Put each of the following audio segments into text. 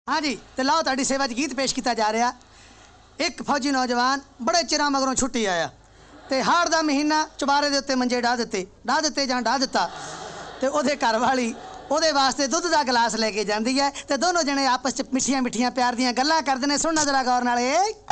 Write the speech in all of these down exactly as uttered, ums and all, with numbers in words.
हाँ जी, तो लाओ तुहाडी सेवा च गीत पेश किया जा रहा। एक फौजी नौजवान बड़े चिरां मगरों छुट्टी आया तो हाड़ का महीना चुबारे के उत्ते मंजे डाह दिते डाह दिते जां डाह दिता तो उहदे घर वाली उहदे वास्ते दुध का गिलास लेके जाती है तो दोनों जने आपस च मिठियां मिठियां प्यार दियां गल्लां करदे ने। सुनना जरा गौर नाल।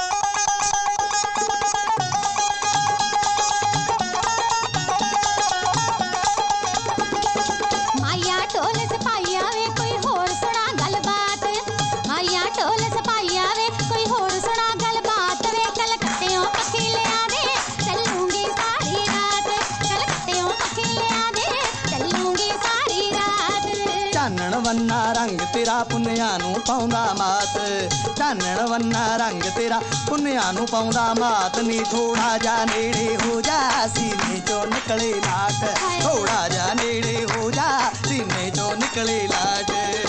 चानण वन्ना रंग तेरा पुन्निया नू पाउंदा मात, चानण वन्ना रंग तेरा पुन्निया नू पाउंदा मात नी थोड़ा जा नेड़े हो जा सीने चो निकले लाट, थोड़ा जा नेड़े हो जा सीने चो निकले लाट।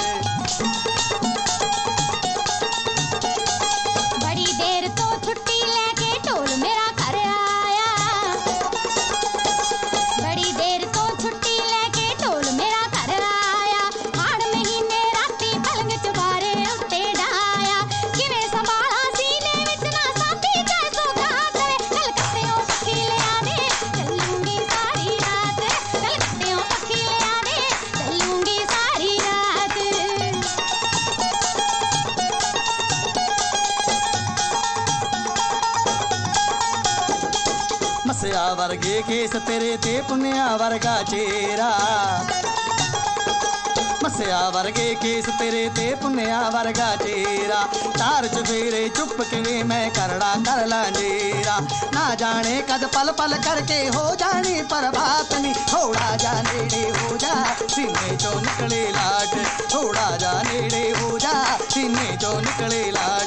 बड़ी देर तो छुट्टी लेके ढोल मेरा घर आया, बड़ी देर तो छुट्टी लेके ढोल मेरा घर आया, हाड़ महीने राती पलंग चुबारे उत्ते डाया, किवें संभाला सीने विच ना साथी जैसो घात वे, कलकत्तेओं पक्खी लिया दे चलूंगी सारी रात, कलकत्तेओं पक्खी लिया दे चलूंगी सारी रात। मसिया वर्गे केस तेरे ते पुन्निया वर्गा चेहरा, मसिया वर्गे केस तेरे ते पुन्निया वर्गा चेहरा, तार चुफेरे चुप किवें मैं करड़ा कर लांजेरा, ना जाने कद पल पल करके हो जानी पर बात नी, थोड़ा जा नेड़े हो जा सीने चो निकले लाट, थोड़ा जा नेड़े हो जा सीने चो निकले लाट।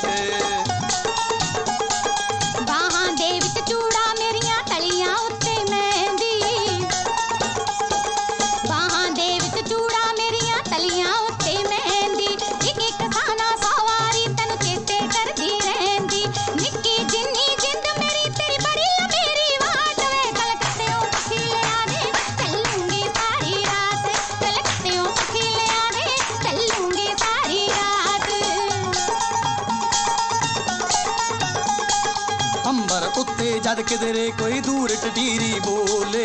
बाहां दे विच चूड़ा मेरियां तलियां उत्ते मेहंदी, बाहां दे विच चूड़ा मेरियां तलियां उत्ते मेहंदी, इक इक खाना सवारी तैनू चेते करदी रहिंदी, निक्की जिन्नी जिंद मेरी तेरी बड़ी मेरी वाट वे, कलकत्तेओं पक्खी लिया दे चलूंगी सारी रात, कलकत्तेओं पक्खी लिया दे चलूंगी सारी रात। अंबर उत्ते जद किधरे कोई दूर टटीरी बोले,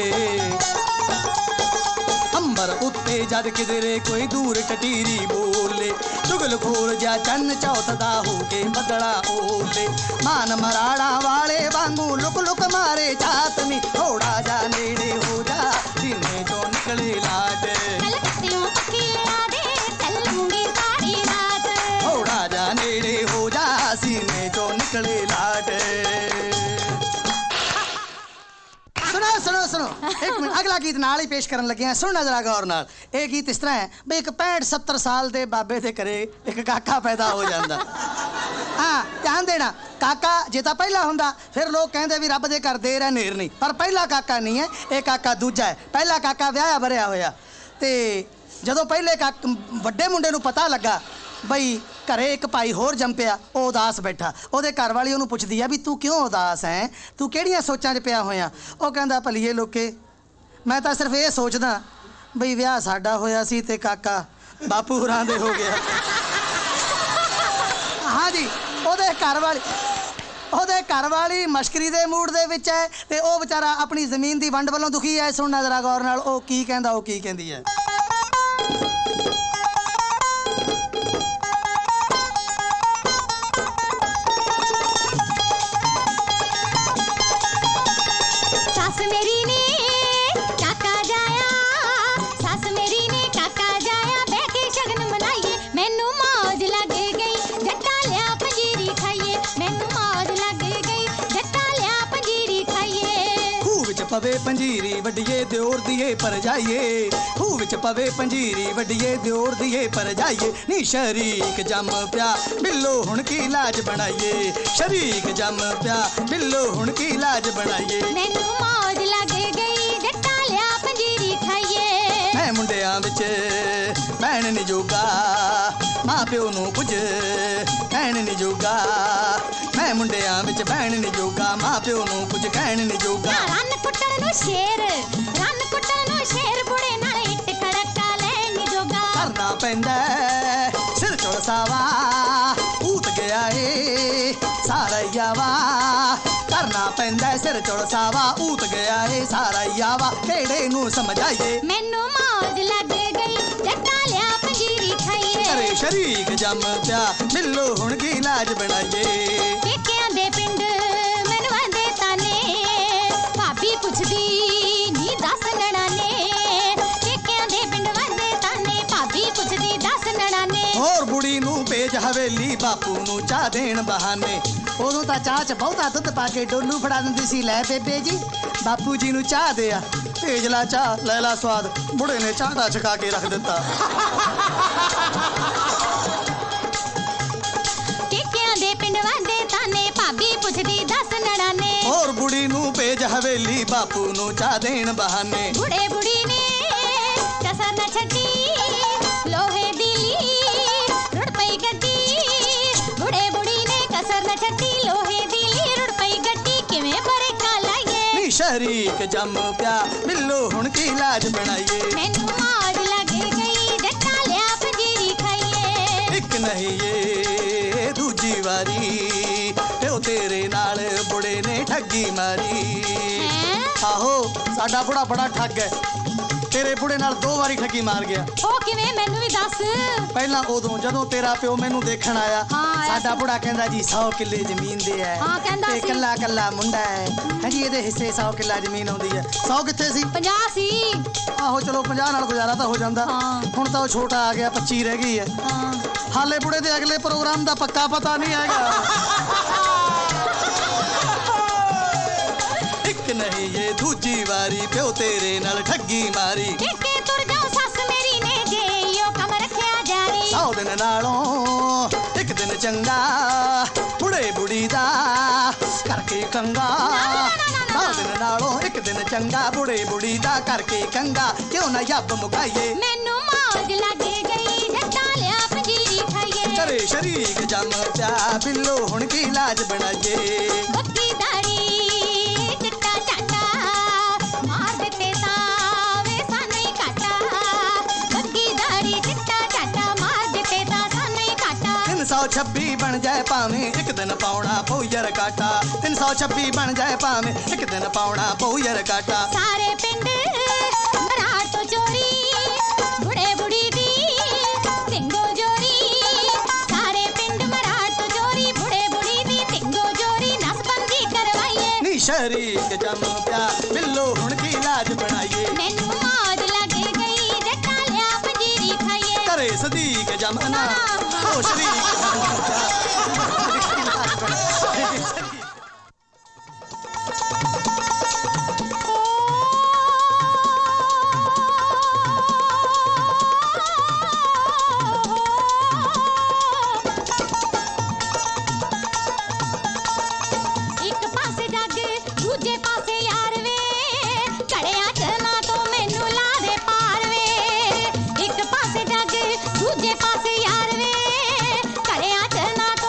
अंबर उत्ते जद किधरे कोई दूर टटीरी बोले, चुगल खोर जा चन्न चौथदा हो के बदड़ा ओले, मान मराड़ा वाले वांगू लुक लुक मारे चातनी, थोड़ा जा नेड़े हो जा सीने चो निकले लाट, कलकत्तेओं पक्खी लिया दे चलूंगी सारी रात। थोड़ा जा नेड़े हो जा सीने चो निकले लाट। सुनो सुनो सुनो एक मिनट, अगला गीत नाल ही पेश करन लगे हैं। सुनना जरा गौर नाल। ये गीत इस तरह है भी एक पैंठ सत्तर साल दे बाबे दे घरे एक काका पैदा हो जांदा। हाँ ध्यान देना, काका जे तां पहला हुंदा फिर लोग कहंदे भी रब दे घर देर है नेर नहीं, पर पहला काका नहीं है, ये काका दूजा है। पहला काका विआहया भरिया होया ते जदों पहले काक वड्डे मुंडे नूं पता लगा बई घरे एक भाई होर जम पिया, वो उदास बैठा, ਉਹਦੇ घर वाली ਉਹਨੂੰ ਪੁੱਛਦੀ ਆ ਵੀ ਤੂੰ ਕਿਉਂ ਉਦਾਸ ਹੈ, ਤੂੰ ਕਿਹੜੀਆਂ ਸੋਚਾਂ 'ਚ ਪਿਆ ਹੋਇਆ। ਉਹ ਕਹਿੰਦਾ ਭਲੀਏ ਲੋਕੇ ਮੈਂ ਤਾਂ ਸਿਰਫ ਇਹ ਸੋਚਦਾ ਬਈ ਵਿਆਹ ਸਾਡਾ ਹੋਇਆ ਸੀ ਤੇ ਕਾਕਾ ਬਾਪੂ ਹੋਰਾਂ ਦੇ ਹੋ ਗਿਆ। ਹਾਂ ਜੀ, ਉਹਦੇ ਘਰ ਵਾਲੀ ਉਹਦੇ ਘਰ ਵਾਲੀ ਮਸ਼ਕਰੀ ਦੇ ਮੂਡ ਦੇ ਵਿੱਚ ਹੈ ਤੇ ਉਹ ਵਿਚਾਰਾ ਆਪਣੀ ਜ਼ਮੀਨ ਦੀ ਵੰਡ ਵੱਲੋਂ ਦੁਖੀ ਹੈ। ਸੁਣਨਾ ਜ਼ਰਾ ਗੌਰ ਨਾਲ, ਉਹ ਕੀ ਕਹਿੰਦਾ ਉਹ ਕੀ ਕਹਿੰਦੀ ਹੈ। सास मेरी ने काका जाया, सास मेरी ने काका जाया, बह के शगन मनाइए मैनू मौज लग गई, जट्टा लिया पंजीरी खाइए, मैनू मौज लग गई, जट्टा लिया पंजीरी खाइए। खूह विच पवे पंजीरी वड्डिए दिओर दिए पर जाइए, खूह विच पवे पंजीरी वड्डिए दिओर दिए पर जाइए, नी शरीक जम प्या बिल्लो हुण की लाज बनाइए, शरीक जम प्या बिल्लो हुण की लाज बनाइए। मैनू मौज लग गई, जट्टा लिया पंजीरी खाइए। मैं मुंडियां विच भैण नी जोगा, मां प्यो नूं कुਝ ਕਹਿਣ ਨੀ ਜੋਗਾ, मैं मुंडियां विच भैण नी जोगा, मां प्यो नूं कुਝ ਕਹਿਣ ਨੀ ਜੋਗਾ। रन कुट्टण नूं शेर, रन कुट्टण नूं शेर, बुढ़े नाल इट खड़का लैण नी जोगा। करना पैंदा सिर चुड़सावा ਸਿਰ ਚੜ ਸਾਵਾ ਊਤ ਗਿਆ ਏ ਸਾਰਾ ਯਾਵਾ ਕਿਹੜੇ ਨੂੰ ਸਮਝਾਈਏ ਮੈਨੂੰ ਮੌਜ ਲੱਗ ਗਈ ਜੱਟਾ ਲਿਆ ਪੰਜੀਰੀ ਖਾਈਏ ਘਰੇ ਸ਼ਰੀਕ ਜੰਮ ਪਿਆ ਮਿਲੋ ਹੁਣ ਕੀ ਇਲਾਜ ਬਣਾਈਏ ਪੇਕਿਆਂ ਦੇ ਪਿੰਡ ਮੈਨੂੰ ਆਂਦੇ ਤਾਨੇ ਭਾਬੀ ਪੁੱਛਦੀ ਨੀ ਦੱਸ ਨਣਾਨੇ ਪੇਕਿਆਂ ਦੇ ਪਿੰਡ ਵਾਂਦੇ ਤਾਨੇ ਭਾਬੀ ਪੁੱਛਦੀ ਦੱਸ ਨਣਾਨੇ ਹੋਰ ਬੁੜੀ ਨੂੰ ਭੇਜ ਹਵੇਲੀ ਬਾਪੂ ਨੂੰ ਚਾਹ ਦੇਣ ਬਹਾਨੇ ਉਦੋਂ ਤਾਂ ਚਾਹ 'ਚ ਬਹੁਤਾ ਦੁੱਧ ਪਾ ਕੇ ਡੋਲੂ ਫੜਾ ਦਿੰਦੀ ਸੀ ਲੈ ਬੇਬੇ ਜੀ ਬਾਪੂ ਜੀ ਨੂੰ ਚਾਹ ਦੇ ਆ ਭੇਜ ਲਾ ਚਾਹ ਲੈ ਲਾ ਸਵਾਦ ਬੁੜੇ ਨੇ ਚਾਹ ਦਾ ਛਕਾ ਕੇ ਰੱਖ ਦਿੱਤਾ ਪੇਕਿਆਂ ਦੇ ਪਿੰਡ ਵਾਂਦੇ ਤਾਨੇ ਭਾਬੀ ਪੁੱਛਦੀ ਦੱਸ ਨਣਾਨੇ ਹੋਰ ਬੁੜੀ ਨੂੰ ਭੇਜ ਹਵੇਲੀ ਬਾਪੂ ਨੂੰ ਚਾਹ ਦੇਣ ਬਹਾਨੇ ਬੁੜੇ ਬੁੜੀ ਨੇ ਕਸਰ ਨਾ ਛੱਡੀ ਲੋਹੇ ਦੀ ਲੀ ਰੁੜ ਪਈ ਗੱਡੀ ਬੁੜੇ ਬੁੜੀ ਨੇ ਕਸਰ ਨਾ ਛੱਡੀ ਲੋਹੇ ਦੀ ਲੀ ਰੁੜ ਪਈ ਗੱਡੀ ਕਿਵੇਂ ਬਰੇਕਾ ਲਾਈਏ ਨੀ ਸ਼ਰੀਕ ਜੰਮ ਪਿਆ ਮਿਲੋ ਹੁਣ ਕੀ ਇਲਾਜ ਬਣਾਈਏ ਮੈਨੂੰ ਮੌਜ ਲੱਗ ਗਈ ਜੱਟਾ ਲਿਆ ਪੰਜੀਰੀ ਖਾਈਏ ਇੱਕ ਨਹੀਂ ਏ ਦੂਜੀ ਵਾਰੀ ਪਿਓ ਤੇਰੇ ਨਾਲ ਬੁੜੇ ਨੇ ਠੱਗੀ ਮਾਰੀ ਹੈਂ? ਆਹੋ ਸਾਡਾ ਬੁੜਾ ਬੜਾ ਠੱਗ ਹੈ ਤੇਰੇ ਬੁੜੇ ਨਾਲ ਦੋ ਵਾਰੀ ਠੱਗੀ ਮਾਰ ਗਿਆ ਉਹ ਕਿਵੇਂ ਮੈਨੂੰ ਵੀ ਦੱਸ ਪਹਿਲਾਂ ਉਦੋਂ ਜਦੋਂ ਤੇਰਾ ਪਿਓ ਮੈਨੂੰ ਦੇਖਣ ਆਇਆ ਹਾਂ, ਆਇਆ ਸਾਡਾ ਬੁੜਾ ਕਹਿੰਦਾ ਜੀ ਸੌ ਕਿੱਲੇ ਜ਼ਮੀਨ ਦੇ ਹੈ ਹਾਂ, ਕਹਿੰਦਾ ਤੇ ਸੀ। ਕੱਲਾ ਕੱਲਾ ਮੁੰਡਾ ਹੈ ਹਾਂਜੀ ਇਹਦੇ ਹਿੱਸੇ ਸੌ ਕਿੱਲਾ ਜ਼ਮੀਨ ਆਉਂਦੀ ਹੈ ਸੌ ਕਿੱਥੇ ਸੀ ਪੰਜਾਹ ਸੀ ਆਹੋ ਚਲੋ ਪੰਜਾਹ ਨਾਲ ਗੁਜ਼ਾਰਾ ਤਾਂ ਹੋ ਜਾਂਦਾ ਹਾਂ। ਹੁਣ ਤਾਂ ਉਹ ਛੋਟਾ ਆ ਗਿਆ ਪੱਚੀ ਰਹਿ ਗਈ ਹੈ ਹਾਂ ਹਾਲੇ ਬੁੜੇ ਦੇ ਅਗਲੇ ਪ੍ਰੋਗਰਾਮ ਦਾ ਪੱਕਾ ਪਤਾ ਨਹੀਂ ਹੈਗਾ ਇੱਕ ਨਹੀਂ ਇਹ ਦੂਜੀ ਵਾਰੀ ਪਿਓ ਤੇਰੇ ਨਾਲ ਠੱਗੀ ਮਾਰੀ ਟੇਕੇ ਤੁਰ ਜਾਓ ਸੱਸ ਮੇਰੀ ਨੇ ਜੇ ਉਹ ਕੰਮ ਰੱਖਿਆ ਜਾਰੀ ਸੌ ਦਿਨ ਨਾਲੋਂ ਇੱਕ ਦਿਨ ਚੰਗਾ ਬੁੜੇ ਬੁੜੀ ਦਾ ਕਰਕੇ ਕੰਗਾ ਸੌ ਦਿਨ ਨਾਲੋਂ ਇੱਕ ਦਿਨ ਚੰਗਾ ਬੁੜੇ ਬੁੜੀ ਦਾ ਕਰਕੇ ਕੰਗਾ ਕਿਉਂ ਨਾ ਯੱਬ ਮੁਕਾਈਏ ਮੈਨੂੰ ਮੌਜ ਲੱਗ ਗਈ ਜੱਟਾ ਲਿਆ ਪੰਜੀਰੀ ਖਾਈਏ ਘਰੇ ਸ਼ਰੀਕ ਜੰਮ ਪਿਆ ਬਿੱਲੋ ਹੁਣ ਕੀ ਇਲਾਜ ਬਣਾਈਏ ਬੱਕੀ ਦਾੜੀ ਚਿੱਟਾ ਚਾਟਾ ਮਾਰ ਦਿੱਤੇ ਤਾਂ ਵੇ ਸਾਨੂੰ ਹੀ ਘਾਟਾ ਬੱਕੀ ਦਾੜੀ ਚਿੱਟਾ ਚਾਟਾ ਮਾਰ ਦਿੱਤੇ ਤਾਂ ਸਾਨੂੰ ਹੀ ਘਾਟਾ ਤਿੰਨ ਸੌ ਛੱਬੀ ਬਣ ਜਾਏ ਭਾਵੇਂ ਇੱਕ ਦਿਨ ਪਾਉਣਾ ਪਊ ਯਰ ਕਾਟਾ ਤਿੰਨ ਸੌ ਛੱਬੀ ਬਣ ਜਾਏ ਭਾਵੇਂ ਇੱਕ ਦਿਨ ਪਾਉਣਾ ਪਊ ਯਰ ਕਾਟਾ ਸਾਰੇ ਪਿੰਡ ਮਰਾਠ ਤੋਂ ਚੋਰੀ ਬੁੜੇ ਬੁੜੀ ਦੀ ਤਿੰਗੋ ਜੋਰੀ ਸਾਰੇ ਪਿੰਡ ਮਰਾਠ ਤੋਂ ਚੋਰੀ ਬੁੜੇ ਬੁੜੀ ਦੀ ਤਿੰਗੋ ਜੋਰੀ ਨਸਬੰਦੀ ਕਰਵਾਈਏ ਨੀ ਸ਼ਰੀਕ ਜੰਮ ਪਿਆ ਬਿੱਲੋ ਹੁਣ ਕੀ ਇਲਾਜ ਬਣਾਈਏ ਮੈਨੂੰ ਮੌਜ ਲੱਗ ਗਈ ਜੱਟਾ ਲਿਆ ਪੰਜੀਰੀ ਖਾਈਏ ਘਰੇ ਸਦੀਕ ਜੰਮ ਨਾ ਉਹ ਸ਼ਰੀਕ ਜੰਮ ਪਿਆ ਹੁਣ ਕੀ ਇਲਾਜ ਬਣਾਈਏ ਇੱਕ ਪਾਸੇ ਜੱਗ ਦੂਜੇ ਪਾਸੇ ਯਾਰ ਵੇ ਘੜਿਆਂ ਚ ਨਾ ਤੂੰ ਮੈਨੂੰ ਲਾ ਦੇ ਪਾਰ ਵੇ ਇੱਕ ਪਾਸੇ ਜੱਗ ਦੂਜੇ ਪਾਸੇ ਯਾਰ ਵੇ ਘੜਿਆਂ ਚ ਨਾ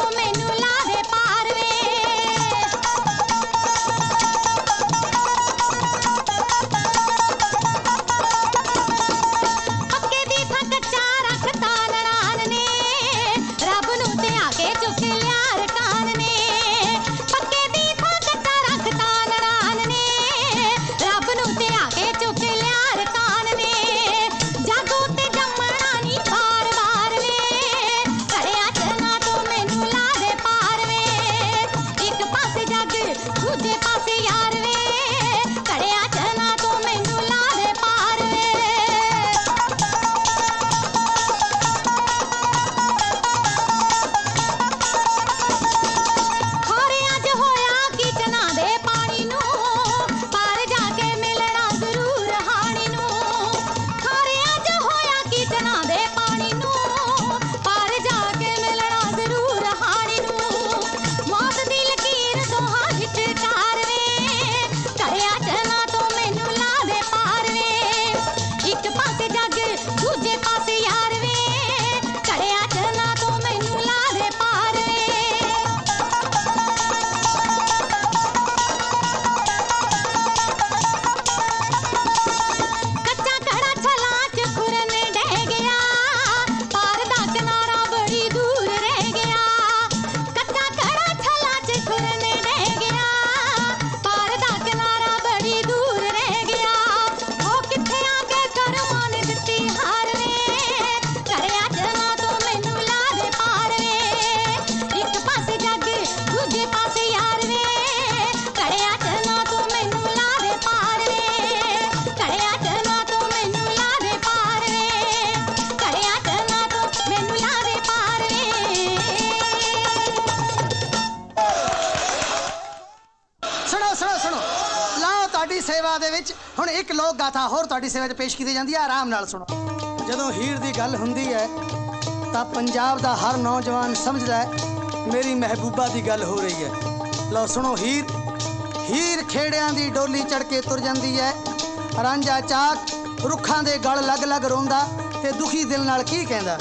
ਵਿੱਚ ਹੁਣ ਇੱਕ ਲੋਕ ਗਾਥਾ ਹੋਰ ਤੁਹਾਡੀ ਸੇਵਾ 'ਚ ਪੇਸ਼ ਕੀਤੀ ਜਾਂਦੀ ਹੈ, ਆਰਾਮ ਨਾਲ ਸੁਣੋ। ਜਦੋਂ ਹੀਰ ਦੀ ਗੱਲ ਹੁੰਦੀ ਹੈ ਤਾਂ ਪੰਜਾਬ ਦਾ ਹਰ ਨੌਜਵਾਨ ਸਮਝਦਾ ਹੈ ਮੇਰੀ ਮਹਿਬੂਬਾ ਦੀ ਗੱਲ ਹੋ ਰਹੀ ਹੈ। ਲਓ ਸੁਣੋ। ਹੀਰ ਹੀਰ ਖੇੜਿਆਂ ਦੀ ਡੋਲੀ ਚੜ ਕੇ ਤੁਰ ਜਾਂਦੀ ਹੈ। ਰਾਂਝਾ ਚਾਕ ਰੁੱਖਾਂ ਦੇ ਗਲ ਲੱਗ ਲੱਗ ਰੋਂਦਾ ਤੇ ਦੁਖੀ ਦਿਲ ਨਾਲ ਕੀ ਕਹਿੰਦਾ,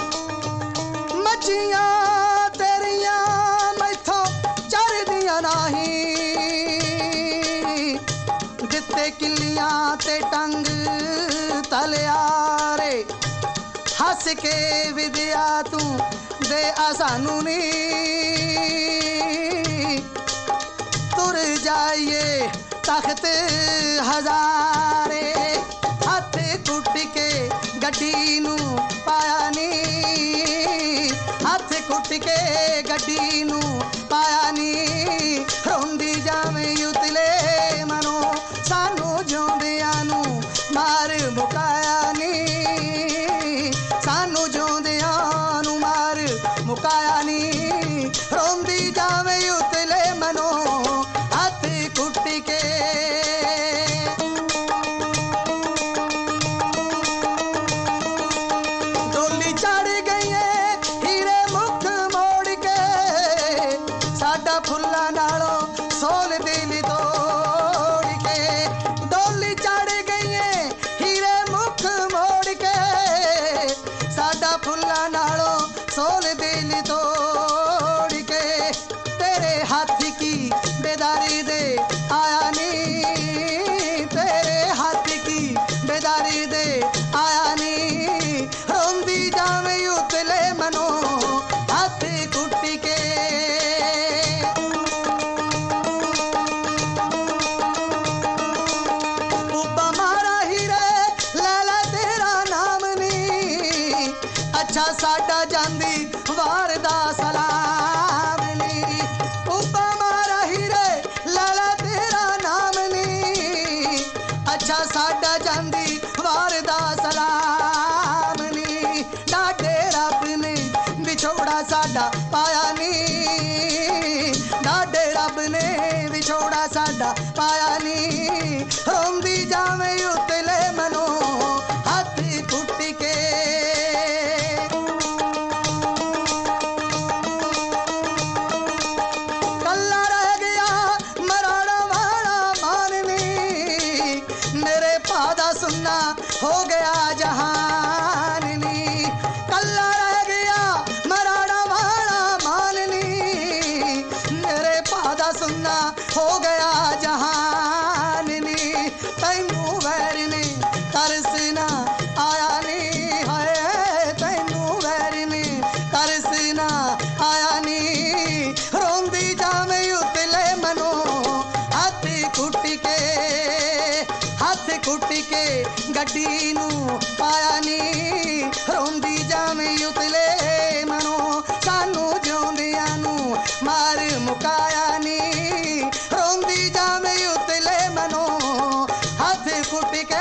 ਮੱਝੀਆਂ ਤੇਰੀਆਂ ਮੈਥੋਂ ਚਰਦੀਆਂ ਨਹੀਂ, ਦਿੱਤੇ ਕਿੱਲੀਆਂ ਤੇ ਟੰਗ ਤਲਿਆਰੇ, ਹੱਸ ਕੇ ਵਿਦਿਆ ਤੂੰ ਦੇ ਆ ਸਾਨੂੰ ਨੀ, ਤੁਰ ਜਾਈਏ ਤਖਤ ਹਜ਼ਾਰੇ, ਹੱਥ ਕੁੱਟ ਕੇ ਗੱਡੀ ਨੂੰ ਪਾਇਆ ਨੀ, ਹੱਥ ਕੁੱਟ ਕੇ ਗੱਡੀ ਨੂੰ ਪਾਇਆ ਨੀ, ਰੋਂਦੀ ਜਾਵੇਂ ਉਤਲੇ ਮਨੋਂ ਸਾਨੂੰ ਜਿਉਂਦਿਆਂ ਨੂੰ ਮਾਰ ਮੁਕਾਇਆ ਨੀ, ਸਾਨੂੰ ਜਿਉਂਦਿਆਂ ਨੂੰ ਮਾਰ ਮੁਕਾਇਆ ਨੀ, ਰੋਂਦੀ ਜਾਵੇਂ ਉਤਲੇ ਮਨੋਂ ਹੱਥ ਕੁੱਟ ਕੇ। ਡੋਲੀ ਚੜ ਗਈਏ ਹੀਰੇ ਮੁਖ ਮੋੜ ਕੇ, ਸਾਡਾ ਫੁੱਲਾਂ ਨਾਲੋਂ ਸੋਲ ਦਿਲ ਤੋੜ ਕੇ, ਡੋਲੀ ਚੜ ਗਈਏ ਹੀਰੇ ਮੁਖ ਮੋੜ ਕੇ, ਸਾਡਾ ਫੁੱਲਾਂ ਨਾਲੋਂ ਸੋਲ ਦਿਲ ਤੋੜ ਕੇ, ਤੇਰੇ ਹੱਥ ਕੀ ਬੇਦਾਰੀ ਦੇ ਆਇਆ ਨੀ, ਤੇਰੇ ਹੱਥ ਕੀ ਬੇਦਾਰੀ ਦੇ ਆਇਆ ਨੀ, ਰੋਂਦੀ ਜਾਵੇਂ ਉਤਲੇ ਮਨੋਂ ਹੱਥ ਕੁੱਟ ਕੇ। ਉੱਪਾ ਮਾਰਾ ਹੀਰੇ ਲੈ ਲੈ ਤੇਰਾ ਨਾਮ ਨੀ, ਅੱਛਾ ਸਾਡਾ ਜਾਂਦੀ ਵਾਰ ਦਾ ਸਲਾਮ ਨੀ, ਉੱਪਾ ਮਾਰਾ ਹੀਰੇ ਲੈ ਲੈ ਤੇਰਾ ਨਾਮ ਨੀ, ਅੱਛਾ ਸਾਡਾ ਜਾਂਦੀ ਵਾਰ ਦਾ ਸਲਾਮ ਨੀ, ਡਾਢੇ ਰੱਬ ਨੇ ਵਿਛੋੜਾ ਸਾਡਾ ਪਾਇਆ ਨੀ, ਡਾਢੇ ਰੱਬ ਨੇ ਵਿਛੋੜਾ ਸਾਡਾ ਪਾਇਆ ਨੀ, ਰੋਂਦੀ ਜਾਵੇਂ ਉਤਲੇ ਮਨੋਂ ਹੱਥ ਕੁੱਟ ਕੇ। ਕੱਲਾ ਰਹਿ ਗਿਆ ਮਰਾੜਾ ਵਾਲਾ ਮਾਨ ਨੀ, ਮੇਰੇ ਭਾ ਦਾ ਸੁੰਨਾ ਹੋ ਗਿਆ ਜਹਾਨ ਨੀ, ਕੱਲਾ ਰਹਿ ਗਿਆ ਮਰਾੜਾ ਵਾਲਾ ਮਾਨ ਨੀ, ਮੇਰੇ ਭਾ ਦਾ ਸੁੰਨਾ ਹੋ ਗਿਆ ਜਹਾਨ ਨੀ, ਤੈਨੂੰ ਵੈਰ ਨੇ ਤਰਸ ਨਾ ਆਇਆ ਨੀ, ਹਾਏ ਤੈਨੂੰ ਵੈਰ ਨੇ ਤਰਸ ਨਾ ਆਇਆ ਨੀ, ਰੋਂਦੀ ਜਾਵੇਂ ਉਤਲੇ ਮਨੋਂ ਹੱਥ ਕੁੱਟ ਕੇ, ਹੱਥ ਕੁੱਟ ਕੇ ਗੱਡੀ ਨੂੰ ਪਾਇਆ ਨੀ, ਰੋਂਦੀ ਜਾਵੇਂ ਉਤਲੇ ਮਨੋਂ ਸਾਨੂੰ ਜਿਉਂਦਿਆਂ ਨੂੰ ਮਾਰ ਮੁਕਾਇਆ ਨੀ, ਰੋਂਦੀ ਜਾਵੇਂ ਉਤਲੇ ਮਨੋਂ ਹੱਥ ਕੁੱਟ ਕੇ।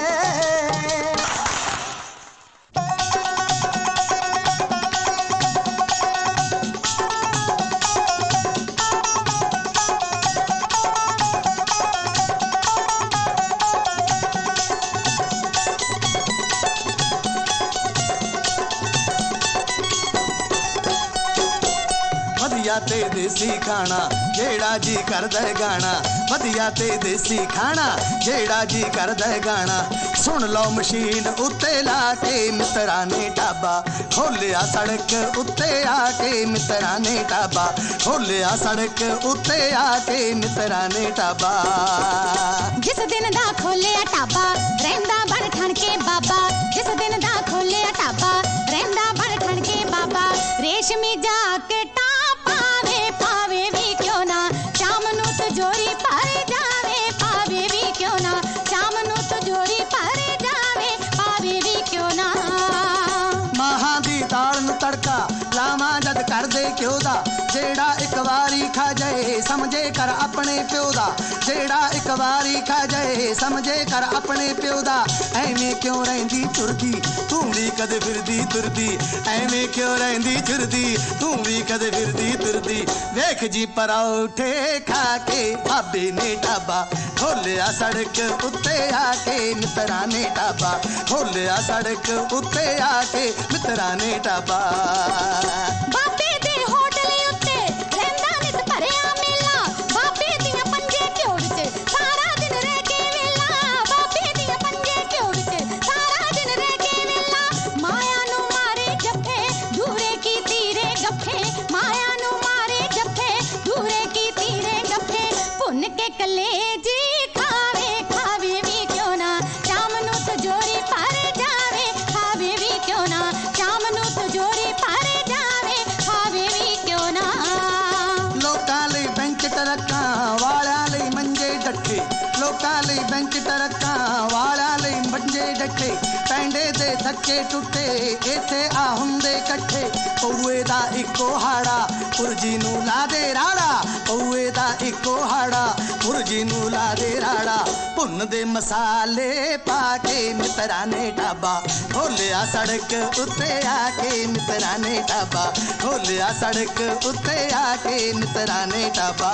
ਵਧੀਆ ਤੇ ਦੇਸੀ ਖਾਣਾ ਜਿਹੜਾ ਜੀ ਕਰਦਾ ਗਾਣਾ, ਵਧੀਆ ਤੇ ਦੇਸੀ ਖਾਣਾ ਜਿਹੜਾ ਜੀ ਕਰਦਾ ਗਾਣਾ, ਸੁਣ ਲਓ ਮਸ਼ੀਨ ਉੱਤੇ ਲਾ ਕੇ ਮਿੱਤਰਾਂ ਨੇ ਢਾਬਾ ਖੋਲਿਆ, ਸੜਕ ਉੱਤੇ ਆ ਕੇ ਮਿੱਤਰਾਂ ਨੇ ਢਾਬਾ ਖੋਲਿਆ, ਸੜਕ ਉੱਤੇ ਆ ਕੇ ਮਿੱਤਰਾਂ ਨੇ ਢਾਬਾ। ਜਿਸ ਦਿਨ ਦਾ ਖੋਲਿਆ ਢਾਬਾ ਰਹਿੰਦਾ ਬਣ ਠਣ ਕੇ ਬਾਬਾ, ਜਿਸ ਦਿਨ ਦਾ ਖੋਲਿਆ ਢਾਬਾ ਰਹਿੰਦਾ ਬਣ ਠਣ ਕੇ ਬਾਬਾ, ਰੇਸ਼ਮੀ ਜਾਕਟਾਂ ਪਾਵੇ ਪਾਵੇ ਵੀ ਕਿਉਂ ਨਾ, ਸ਼ਾਮ ਨੂੰ ਤਜੋਰੀ ਭਰ ਜਾਵੇ ਪਾਵੇ ਵੀ ਕਿਉਂ ਨਾ, ਸ਼ਾਮ ਨੂੰ ਤਜੋਰੀ ਭਰ ਜਾਵੇ ਪਾਵੇ ਵੀ ਕਿਉਂ ਨਾ, ਮਾਹਾਂ ਦੀ ਦਾਲ ਨੂੰ ਤੜਕਾ ਲਾਵਾਂ ਜਦ ਕਰਦੇ ਘਿਓ ਦਾ, ਜਿਹੜਾ ਇੱਕ ਵਾਰੀ ਖਾ ਜਾਏ ਸਮਝ ਸਮਝੇ ਕਰ ਆਪਣੇ ਪਿਓ ਦਾ ਜਿਹੜਾ ਇੱਕ ਵਾਰੀ ਖਾ ਜਾਏ ਸਮਝੇ ਕਰ ਆਪਣੇ ਪਿਓ ਦਾ ਐਵੇਂ ਕਿਉਂ ਰਹਿੰਦੀ ਤੁਰਦੀ ਤੂੰ ਵੀ ਕਦੇ ਫਿਰਦੀ ਤੁਰਦੀ ਐਵੇਂ ਕਿਉਂ ਰਹਿੰਦੀ ਤੁਰਦੀ ਤੂੰ ਵੀ ਕਦੇ ਫਿਰਦੀ ਤੁਰਦੀ ਵੇਖ ਜੀ ਪਰੌਠੇ ਖਾ ਕੇ ਬਾਬੇ ਨੇ ਢਾਬਾ ਖੋਲਿਆ ਸੜਕ ਉੱਤੇ ਆ ਕੇ ਮਿੱਤਰਾਂ ਨੇ ਢਾਬਾ ਖੋਲਿਆ ਸੜਕ ਉੱਤੇ ਆ ਕੇ ਮਿੱਤਰਾਂ ਨੇ ਢਾਬਾ ਬਾਬੇ ਦੇ ਹੋਟਲ ਉੱਤੇ ਰਹਿੰਦਾ ਨਿਤ ਭਰਿਆ ਮੇਲਾ ਬਾਬੇ ਦੀਆਂ ਪੰਜੇ ਘਿਓ ਵਿੱਚ ਸਾਰਾ ਦਿਨ ਰਹਿ ਕੇ ਵੇਲਾ ਬਾਬੇ ਦੀਆਂ ਪੰਜੇ ਘਿਓ ਵਿੱਚ ਸਾਰਾ ਦਿਨ ਰਹਿ ਕੇ ਵੇਲਾ ਮਾਇਆ ਨੂੰ ਮਾਰੇ ਜੱਫੇ ਦੂਰੇ ਕੀ ਤੀਰੇ ਗੱਫੇ ਮਾਇਆ ਨੂੰ ਮਾਰੇ ਜੱਫੇ ਦੂਰੇ ਕੀ ਤੀਰੇ ਗੱਫੇ ਭੁੰਨ ਕੇ ਕਲੇਜੀ ਖਾਵੇ ਖਾਵੇ ਵੀ ਕਿਉਂ ਨਾ ਸ਼ਾਮ ਨੂੰ ਤਜੋਰੀ ਭਰ ਜਾਵੇ ਖਾਵੇ ਵੀ ਕਿਉਂ ਨਾ ਸ਼ਾਮ ਨੂੰ ਤਜੋਰੀ ਭਰ ਜਾਵੇ ਖਾਵੇ ਵੀ ਕਿਉਂ ਨਾ ਲੋਕਾਂ ਲਈ ਬੈਂਚ ਟਰੱਕਾਂ ਵਾਲਿਆਂ ਲਈ ਮੰਜੇ ਡੱਠੇ ਲੋਕਾਂ ਲਈ ਬੈਂਚ ਟਰੱਕਾਂ ਵਾਲਿਆਂ ਲਈ ਮੰਜੇ ਡੱਠੇ ਪੈਂਡੇ ਦੇ ਥੱਕੇ ਟੁੱਟੇ ਇੱਥੇ ਆ ਹੁੰਦੇ ਇਕੱਠੇ ਪਊਏ ਦਾ ਇੱਕੋ ਹਾੜਾ ਪੁਰਜੀ ਨੂੰ ਲਾ ਦੇ ਰਾੜਾ ਪਊਏ ਦਾ ਇੱਕੋ ਹਾੜਾ ਪੁਰਜੀ ਨੂੰ ਲਾ ਦੇ ਰਾੜਾ ਭੁੰਨ ਦੇ ਮਸਾਲੇ ਪਾ ਕੇ ਮਿੱਤਰਾਂ ਨੇ ਢਾਬਾ ਖੋਲਿਆ ਸੜਕ ਉੱਤੇ ਆ ਕੇ ਮਿੱਤਰਾਂ ਨੇ ਢਾਬਾ ਖੋਲਿਆ ਸੜਕ ਉੱਤੇ ਆ ਕੇ ਮਿੱਤਰਾਂ ਨੇ ਢਾਬਾ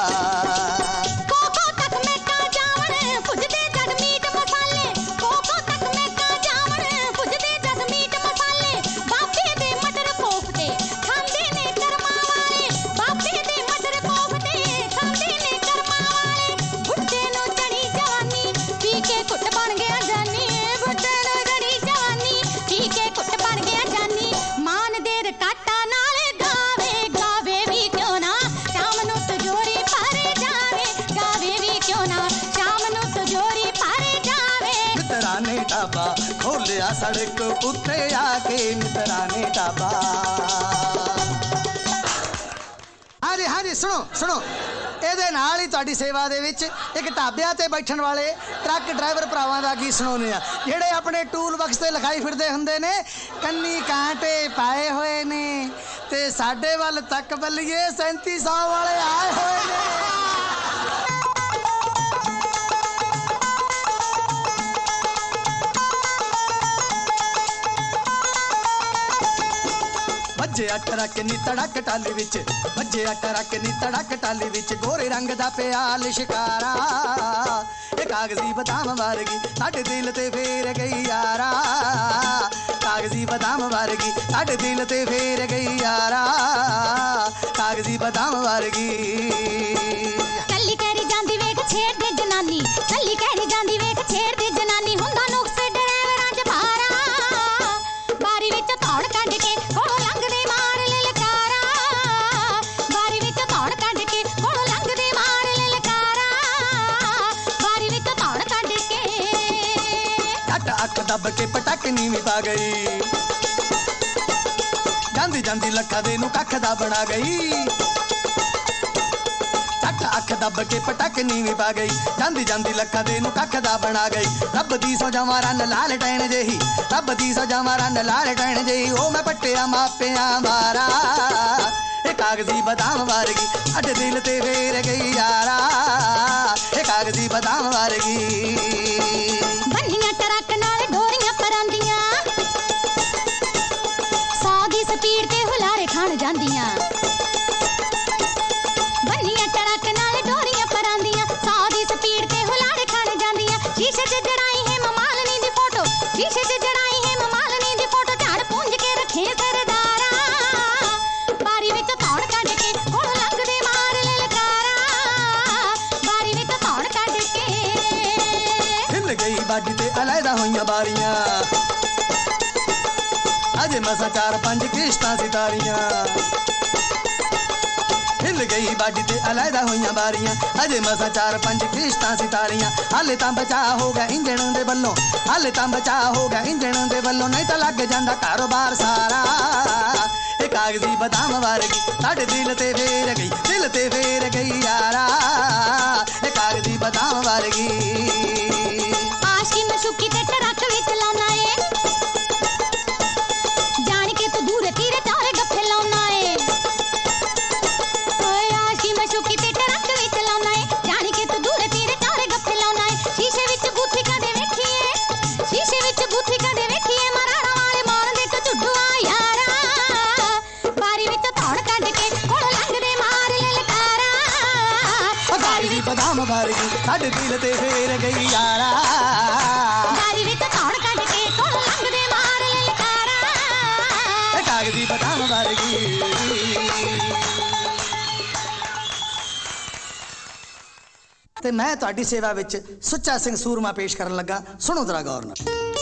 ਕੋਕੋ ਤੱਕ ਮੈਂ ਕਾ ਜਾਵਣ ਪੁੱਜਦੇ ਜਦ ਮੀਟ ਮਸਾਲੇ ਕੋਕੋ ਤੱਕ ਮੈਂ ਕਾ ਜਾਵਣ ਪੁੱਜਦੇ ਜਦ ਮੀਟ ਮਸਾਲੇ ਬਾਬੇ ਦੇ ਮਟਰ ਕੋਫਤੇ ਖਾਂਦੇ ਨੇ ਕਰਮਾਂ ਵਾਲੇ ਬਾਬੇ ਦੇ ਮਟਰ ਕੋਫਤੇ ਖਾਂਦੇ ਨੇ ਕਰਮਾਂ ਵਾਲੇ ਬੁੱਢੇ ਨੂੰ ਚੜੀ ਜਵਾਨੀ ਪੀ ਕੇ ਘੁੱਟ ਬਣ ਗਿਆ ਜਾਨੀ ਬੁੱਢੇ ਨੂੰ ਚੜੀ ਜਵਾਨੀ ਪੀ ਕੇ ਘੁੱਟ ਬਣ ਗਿਆ ਜਾਨੀ ਮਾਨ ਦੇ ਰਕਾਟਾ ਨਾਲ ਗਾਵੇ ਗਾਵੇ ਵੀ ਕਿਉਂ ਨਾ ਸ਼ਾਮ ਨੂੰ ਤਜੋਰੀ ਭਰ ਜਾਵੇ ਗਾਵੇ ਵੀ ਕਿਉਂ ਨਾ ਸ਼ਾਮ ਨੂੰ ਤਜੋਰੀ ਭਰ ਜਾਵੇ ਮਿੱਤਰਾਂ ਨੇ ਢਾਬਾ ਖੋਲਿਆ ਸੜਕ ਉੱਤੇ ਆ ਕੇ ਮਿੱਤਰਾਂ ਨੇ ਢਾਬਾ ਹਾਂਜੀ ਹਾਂਜੀ ਸੁਣੋ ਸੁਣੋ ਇਹਦੇ ਨਾਲ ਹੀ ਤੁਹਾਡੀ ਸੇਵਾ ਦੇ ਵਿੱਚ ਇੱਕ ਢਾਬਿਆਂ ਤੇ ਬੈਠਣ ਵਾਲੇ ਟਰੱਕ ਡਰਾਈਵਰ ਭਰਾਵਾਂ ਦਾ ਗੀਤ ਸੁਣਾਉਂਦੇ ਆ ਜਿਹੜੇ ਆਪਣੇ ਟੂਲ ਬਕਸ ਤੇ ਲਿਖਾਈ ਫਿਰਦੇ ਹੁੰਦੇ ਨੇ ਕੰਨੀ ਕਾਂਟੇ ਪਾਏ ਹੋਏ ਨੇ ਤੇ ਸਾਡੇ ਵੱਲ ਤੱਕ ਬੱਲੀਏ ਸੈਂਤੀ ਸੌ ਵਾਲੇ ਆਏ ਹੋਏ ਨੇ ਵੱਜਿਆ ਟਰੱਕ ਨੀ ਤੜਕ ਟਾਲੀ ਵਿੱਚ ਵੱਜਿਆ ਟਰੱਕ ਨੀ ਤੜਕ ਟਾਲੀ ਵਿੱਚ ਗੋਰੇ ਰੰਗ ਦਾ ਪਿਆ ਲਿਸ਼ਕਾਰਾ ਇਹ ਕਾਗਜ਼ੀ ਬਦਾਮ ਵਰਗੀ ਸਾਡੇ ਦਿਲ ਤੇ ਫੇਰ ਗਈ ਯਾਰਾ ਕਾਗਜ਼ੀ ਬਦਾਮ ਵਰਗੀ ਸਾਡੇ ਦਿਲ ਤੇ ਫੇਰ ਗਈ ਯਾਰਾ ਕਾਗਜ਼ੀ ਬਦਾਮ ਵਰਗੀ ਕੱਲੀ ਕਹਿਰੀ ਜਾਂਦੀ ਵੇਖ ਛੇੜਦੀ ਜਨਾਨੀ ਕੱਲੀ ਕਹਿਰੀ ਜਾਂਦੀ ਵੇਖ ਛੇੜਦੀ ਜਨਾਨੀ ਹੁੰਦਾ ਨੁਕਸ ਡਰਾਈਵਰਾਂ ਚ ਭਾਰਾ ਬਾਰੀ ਵਿੱਚ ਧੌਣ ਕੱਢ ਕੇ ਕੋਲੋਂ ਲੰਘਦੇ ਮਾਰ ਲਲਕਾਰਾ ਬਾਰੀ ਵਿੱਚ ਧੌਣ ਕੱਢ ਕੇ ਕੋਲੋਂ ਲੰਘਦੇ ਮਾਰ ਲਲਕਾਰਾ ਬਾਰੀ ਵਿੱਚ ਧੌਣ ਕੱਢ ਕੇ ਅੱਟ ਅੱਖ ਦੱਬ ਕੇ ਪਟਕ ਨੀਵੀਂ ਪਾ ਗਈ ਜਾਂਦੀ ਜਾਂਦੀ ਲੱਖਾਂ ਦੇ ਨੂੰ ਕੱਖ ਦਾ ਬਣਾ ਗਈ ਚੱਕ ਅੱਖ ਦੱਬ ਕੇ ਪਟਕ ਨੀਵੀਂ ਪਾ ਗਈ ਜਾਂਦੀ ਜਾਂਦੀ ਲੱਖਾਂ ਦੇ ਨੂੰ ਕੱਖ ਦਾ ਬਣਾ ਗਈ ਰੱਬ ਦੀ ਸੋਜਾਵਾਂ ਰੰਨ ਲਾਲ ਟੈਣ ਜਿਹੀ ਰੱਬ ਦੀ ਸੋਜਾਵਾਂ ਰੰਨ ਲਾਲ ਟੈਣ ਜਿਹੀ ਉਹ ਮੈਂ ਪੱਟਿਆ ਮਾਪਿਆਂ ਮਾਰਾ ਇਹ ਕਾਗਜ਼ੀ ਬਦਾਮ ਵਰਗੀ ਸਾਡੇ ਦਿਲ ਤੇ ਫੇਰ ਗਈ ਯਾਰਾ ਇਹ ਕਾਗਜ਼ੀ ਬਦਾਮ ਵਰਗੀ ਬੰਨੀਆਂ ਟਰੱਕ ਨਾਲ ਡੋਰੀਆਂ ਪਰਾਂਦੀਆਂ ਸੌ ਦੀ ਸਪੀਡ ਤੇ ਹੁਲਾਰੇ ਖਾਣ ਜਾਂਦੀਆਂ ਬੰਨੀਆਂ ਟਰੱਕ ਨਾਲ ਡੋਰੀਆਂ ਪਰਾਂਦੀਆਂ ਸੌ ਦੀ ਸਪੀਡ ਤੇ ਹੁਲਾਰੇ ਖਾਣ ਜਾਂਦੀਆਂ ਸ਼ੀਸ਼ੇ 'ਚ ਜੜਾਈ ਹੈ ਮਮਾਲਨੀ ਦੀ ਫੋਟੋ ਸ਼ੀਸ਼ੇ 'ਚ ਜੜਾਈ ਹੈ ਮਮਾਲਨੀ ਦੀ ਫੋਟੋ ਝਾੜ ਪੁੰਝ ਕੇ ਰੱਖੇ ਸਰਦਾਰਾ ਬਾਰੀ ਵਿੱਚ ਧੌਣ ਕੱਢ ਕੇ ਕੋਲੋਂ ਲੰਘਦੇ ਮਾਰ ਲਲਕਾਰਾ ਬਾਰੀ ਵਿੱਚ ਧੌਣ ਕੱਢ ਕੇ ਹਿੱਲ ਗਈ ਬਾਡੀ ਤੇ ਅਲੱਗਾ ਹੋਈਆਂ ਬਾਰੀਆਂ ਅਜੇ ਮਸਾਂ ਚਾਰ ਪੰਜ ਕਿਸ਼ਤਾਂ ਸਿਤਾਰੀਆਂ ਹਿੱਲ ਗਈ ਬਾਡੀ ਤੇ ਅਲੱਗਾ ਹੋਈਆਂ ਬਾਰੀਆਂ ਅਜੇ ਮਸਾਂ ਚਾਰ ਪੰਜ ਕਿਸ਼ਤਾਂ ਸਿਤਾਰੀਆਂ ਹਾਲੇ ਤਾਂ ਬਚਾ ਹੋ ਗਿਆ ਇੰਜਣ ਦੇ ਵੱਲੋਂ ਹਾਲੇ ਤਾਂ ਬਚਾ ਹੋ ਗਿਆ ਇੰਜਣ ਦੇ ਵੱਲੋਂ ਨਹੀਂ ਤਾਂ ਲੱਗ ਜਾਂਦਾ ਕਾਰੋਬਾਰ ਸਾਰਾ ਇਹ ਕਾਗਜ਼ੀ ਬਦਾਮ ਵਰਗੀ ਸਾਡੇ ਦਿਲ ਤੇ ਫੇਰ ਗਈ ਦਿਲ ਤੇ ਫੇਰ ਗਈ ਯਾਰਾ ਇਹ ਕਾਗਜ਼ੀ ਬਦਾਮ ਵਰਗੀ ਆਸ਼ਕੀ ਮਸ਼ੂਕੀ ਤੇ ਟਰੱਕ ਵਿੱਚ ਲਾਉਣਾ ਏ ਜਾਣ ਕੇ ਤੂੰ ਦੂਰੇ ਤੀਰੇ ਚਾਰੇ ਗੱਫੇ ਲਾਉਣਾ ਏ ਓਏ ਆਸ਼ਕੀ ਮਸ਼ੂਕੀ ਤੇ ਟਰੱਕ ਵਿੱਚ ਲਾਉਣਾ ਬਦਾਮ ਵਰਗੀ ਸਾਡੇ ਦਿਲ ਤੇ ਫੇਰ ਗਈ ਯਾਰਾ ਦਾਰੀ ਵਿੱਚ ਧੌਣ ਕੱਢ ਕੇ ਕੋਲ ਲੰਘਦੇ ਮਾਰ ਲਲਕਾਰਾ ਕਾਗਜ਼ੀ ਬਦਾਮ ਵਰਗੀ। ਤੇ ਮੈਂ ਤੁਹਾਡੀ ਸੇਵਾ ਵਿੱਚ ਸੁੱਚਾ ਸਿੰਘ ਸੂਰਮਾ ਪੇਸ਼ ਕਰਨ ਲੱਗਾ, ਸੁਣੋ ਜ਼ਰਾ ਗੌਰ ਨਾਲ।